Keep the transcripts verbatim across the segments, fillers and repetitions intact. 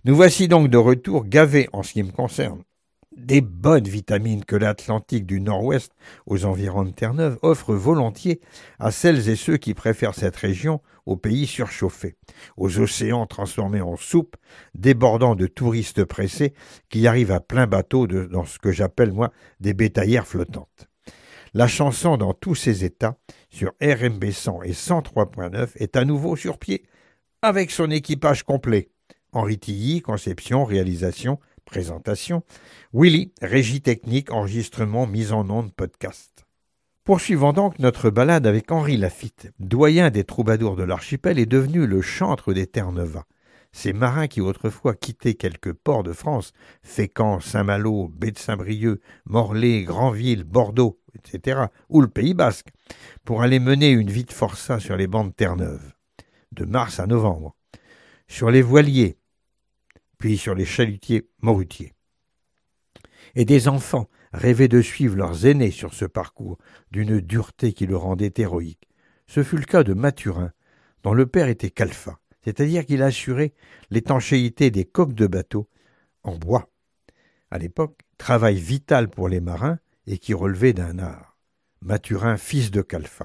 Nous voici donc de retour gavés en ce qui me concerne. Des bonnes vitamines que l'Atlantique du Nord-Ouest, aux environs de Terre-Neuve, offre volontiers à celles et ceux qui préfèrent cette région aux pays surchauffés, aux océans transformés en soupe, débordant de touristes pressés qui arrivent à plein bateau de, dans ce que j'appelle, moi, des bétaillères flottantes. La chanson dans tous ses états, sur R M B cent et cent trois point neuf, est à nouveau sur pied, avec son équipage complet. Henri Tilly, conception, réalisation, présentation. Willy, régie technique, enregistrement, mise en onde, podcast. Poursuivons donc notre balade avec Henri Laffitte, doyen des troubadours de l'archipel et devenu le chantre des Terre-Neuvains. Ces marins qui autrefois quittaient quelques ports de France, Fécamp, Saint-Malo, Baie de Saint-Brieuc, Morlaix, Granville, Bordeaux, et cetera, ou le Pays Basque, pour aller mener une vie de forçat sur les bancs de Terre-Neuve, de mars à novembre, sur les voiliers, puis sur les chalutiers morutiers. Et des enfants rêvaient de suivre leurs aînés sur ce parcours, d'une dureté qui le rendait héroïque. Ce fut le cas de Mathurin, dont le père était calfa, c'est-à-dire qu'il assurait l'étanchéité des coques de bateau en bois. À l'époque, travail vital pour les marins et qui relevait d'un art. Mathurin, fils de calfa.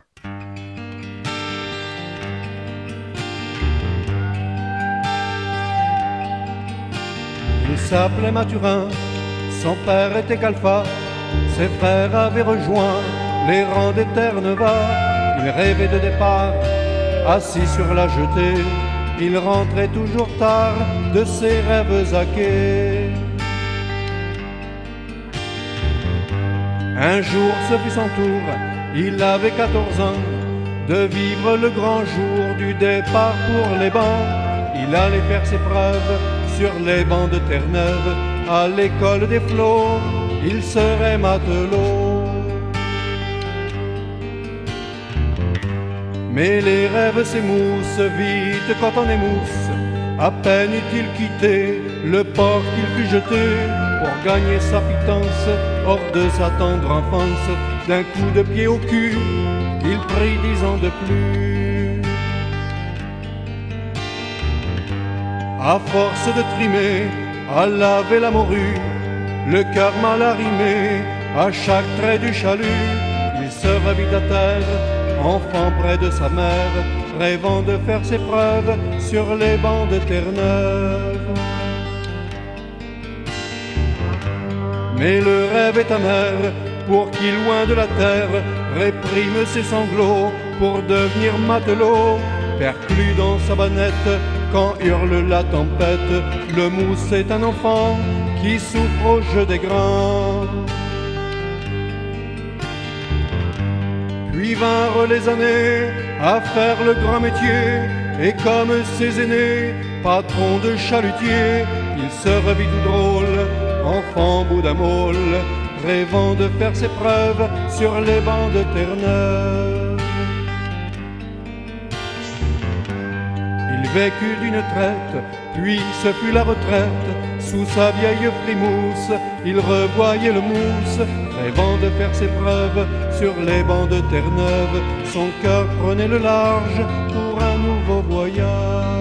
Il s'appelait Mathurin, son père était calfa, ses frères avaient rejoint les rangs des Terre-Neuvains. Il rêvait de départ, assis sur la jetée, il rentrait toujours tard de ses rêves à quai. Un jour ce fut son tour, il avait quatorze ans, de vivre le grand jour du départ pour les bancs. Il allait faire ses preuves sur les bancs de Terre-Neuve, à l'école des flots, il serait matelot. Mais les rêves s'émoussent vite quand on est mousse. À peine eut-il quitté le port qu'il fut jeté pour gagner sa pitance hors de sa tendre enfance. D'un coup de pied au cul, il prit dix ans de plus. À force de trimer, à laver la morue, le cœur mal arrimé à chaque trait du chalut, il se revit à terre, enfant près de sa mère, rêvant de faire ses preuves sur les bancs de Terre-Neuve. Mais le rêve est amer pour qui, loin de la terre, réprime ses sanglots pour devenir matelot. Perclus dans sa bannette, quand hurle la tempête, le mousse est un enfant qui souffre au jeu des grands. Puis vinrent les années à faire le grand métier, et comme ses aînés, patron de chalutier, il se revit tout drôle, enfant bout d'un môle, rêvant de faire ses preuves sur les bancs de Terre-Neuve. Il vécut d'une traite, puis ce fut la retraite. Sous sa vieille frimousse, il revoyait le mousse, rêvant de faire ses preuves sur les bancs de Terre-Neuve. Son cœur prenait le large pour un nouveau voyage.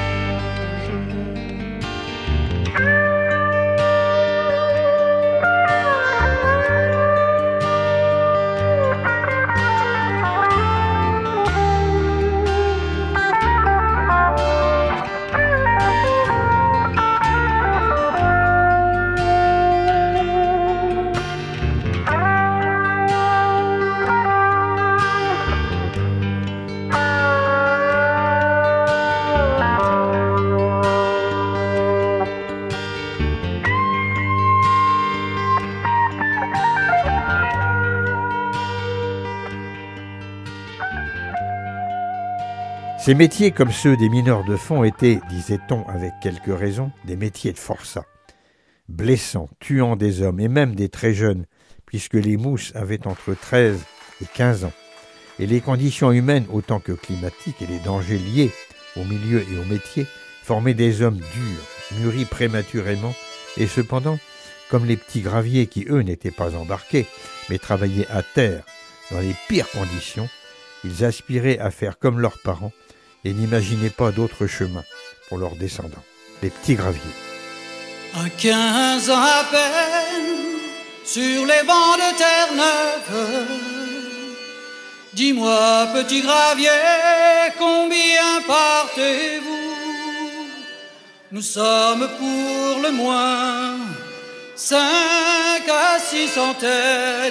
Ces métiers, comme ceux des mineurs de fond, étaient, disait-on avec quelques raisons, des métiers de forçat, blessant, tuant des hommes, et même des très jeunes, puisque les mousses avaient entre treize et quinze ans, et les conditions humaines autant que climatiques et les dangers liés au milieu et au métier formaient des hommes durs, mûris prématurément, et cependant, comme les petits graviers qui, eux, n'étaient pas embarqués, mais travaillaient à terre, dans les pires conditions, ils aspiraient à faire comme leurs parents, et n'imaginaient pas d'autre chemin pour leurs descendants. les petits graviers. À quinze ans à peine, sur les bancs de Terre-Neuve, dis-moi, petit gravier, combien partez-vous? Nous sommes pour le moins cinq à six centaines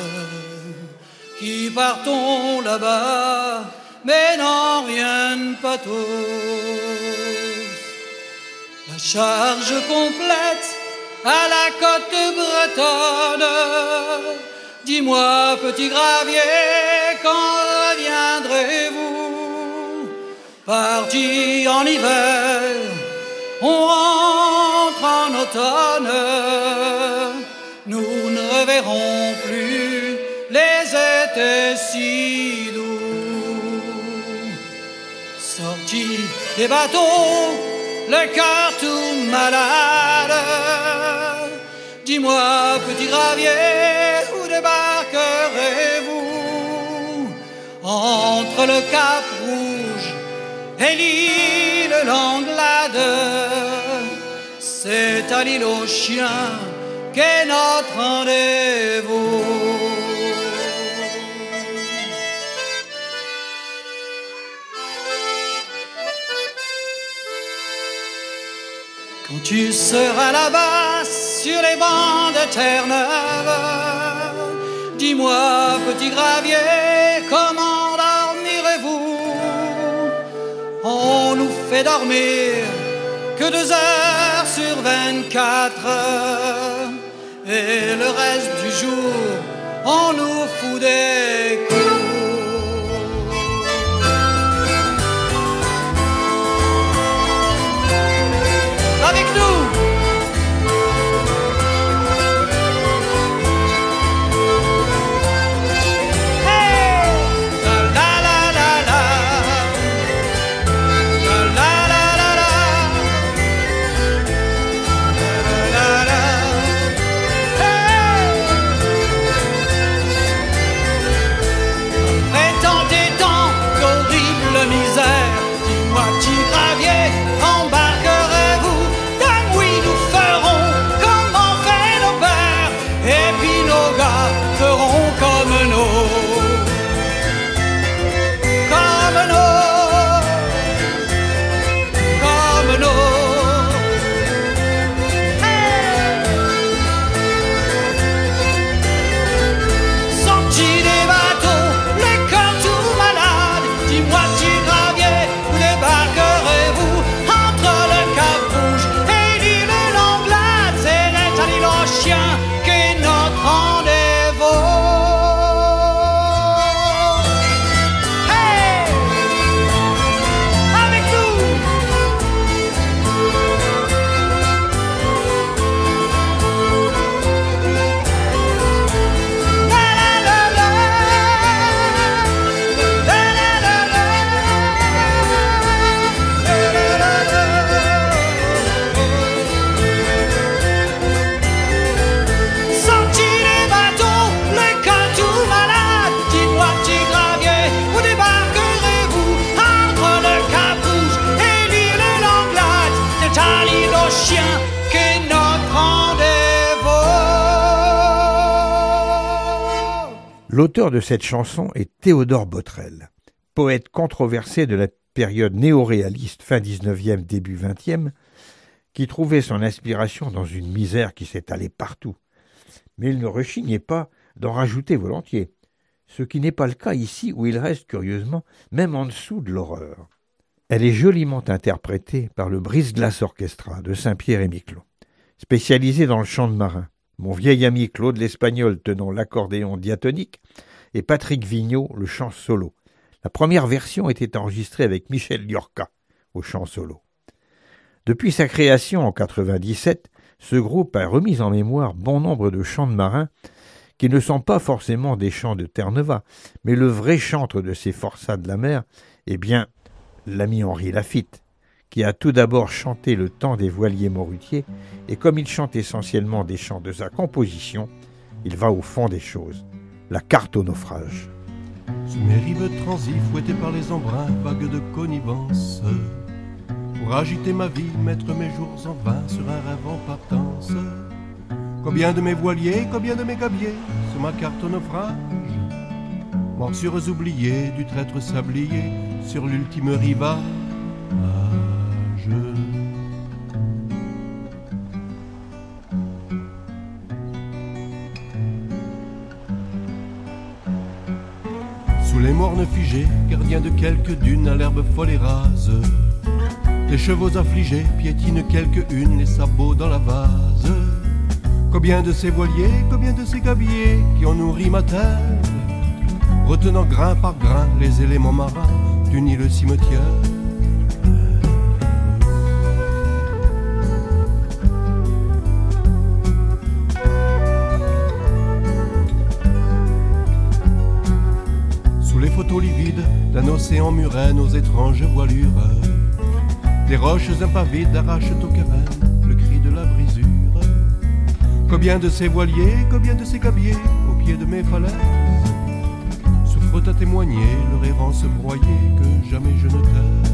qui partons là-bas, mais n'en reviennent pas tous. La charge complète à la côte bretonne. Dis-moi, petit gravier, quand reviendrez-vous? Parti en hiver, on rentre en automne. Nous ne reverrons plus les étés si doux. Sortis des bateaux, le cœur tout malade. Dis-moi, petit gravier, où débarquerez-vous? Entre le Cap Rouge et l'île Langlade, c'est à l'île aux chiens qu'est notre rendez-vous. Quand tu seras là-bas sur les bancs de Terre-Neuve, dis-moi, petit gravier, comment dormirez-vous? On nous fait dormir que deux heures sur vingt-quatre, et le reste du jour, on nous fout des coups. Avec nous, hey, la la la la la, la la la la la, la la la, hey. Après tant et tant d'horribles misères, dis-moi, petit gravier, embarquerez-vous? Feront comme nous, comme nous, comme nous. Hey! Sortis des bateaux, les cœurs tout malades, dis-moi, petit gravier, où débarquerez-vous? Entre le Cap Rouge et l'île Langlade, c'est à l'île aux chiens qu'est notre rendez-vous. L'auteur de cette chanson est Théodore Botrel, poète controversé de la période néo-réaliste fin dix-neuvième, début vingtième, qui trouvait son inspiration dans une misère qui s'étalait partout. Mais il ne rechignait pas d'en rajouter volontiers, ce qui n'est pas le cas ici où il reste curieusement même en dessous de l'horreur. Elle est joliment interprétée par le Brise-Glace Orchestra de Saint-Pierre et Miquelon, spécialisé dans le chant de marin. Mon vieil ami Claude l'Espagnol tenant l'accordéon diatonique et Patrick Vigneault le chant solo. La première version était enregistrée avec Michel Liorca au chant solo. Depuis sa création en quatre-vingt-dix-sept, ce groupe a remis en mémoire bon nombre de chants de marins qui ne sont pas forcément des chants de Terre-Neuve, mais le vrai chantre de ces forçats de la mer est bien l'ami Henri Laffitte, qui a tout d'abord chanté le temps des voiliers morutiers, et comme il chante essentiellement des chants de sa composition, il va au fond des choses. La carte au naufrage. Sous mes rives transis, fouettées par les embruns vagues de connivence, pour agiter ma vie, mettre mes jours en vain sur un rêve en partance. Combien de mes voiliers, combien de mes gabiers sur ma carte au naufrage, morsures oubliées du traître sablier sur l'ultime rivage. Sous les mornes figés, gardiens de quelques dunes à l'herbe folle et rase, les chevaux affligés piétinent quelques-unes les sabots dans la vase. Combien de ces voiliers, combien de ces gabiers qui ont nourri ma terre, retenant grain par grain les éléments marins d'une île cimetière. Sous les photos livides d'un océan muret aux étranges voilures, des roches impavides arrachent aux cavernes le cri de la brisure. Combien de ces voiliers, combien de ces gabiers au pied de mes falaises souffrent à témoigner leur errance broyée que jamais je ne taise.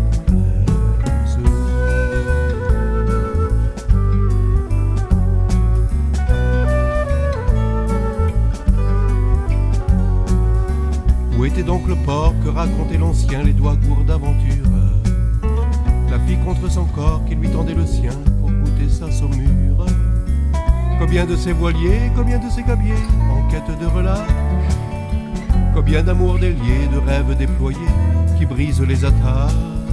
Où était donc le port que racontait l'ancien, les doigts gourds d'aventure, la fille contre son corps qui lui tendait le sien pour goûter sa saumure? Combien de ces voiliers, combien de ces gabiers en quête de relâche, combien d'amours déliés, de rêves déployés qui brisent les attaches.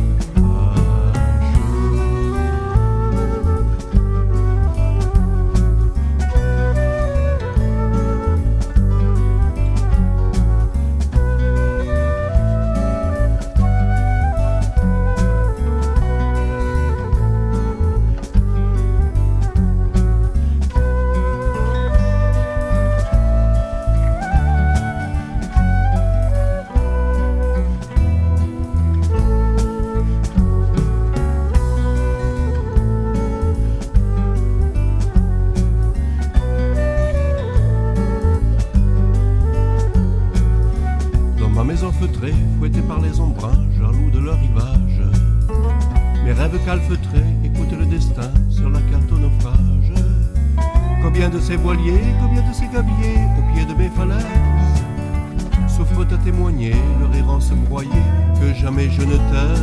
Feutrés, fouettés par les ombrages, jaloux de leur rivage, mes rêves calfeutrés écoutent le destin sur la carte au naufrage. Combien de ces voiliers, combien de ces gabiers au pied de mes falaises souffrent à témoigner leur errance broyée que jamais je ne taise.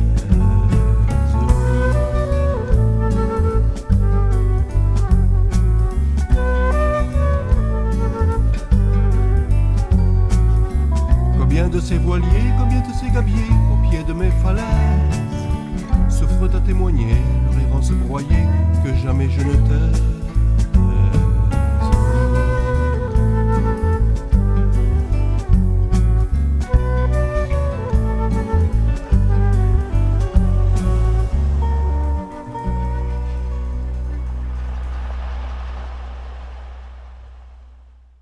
Combien de ces voiliers, combien de ces gabiers au pied de mes falaises souffrent à témoigner leur errance broyée que jamais je ne taise.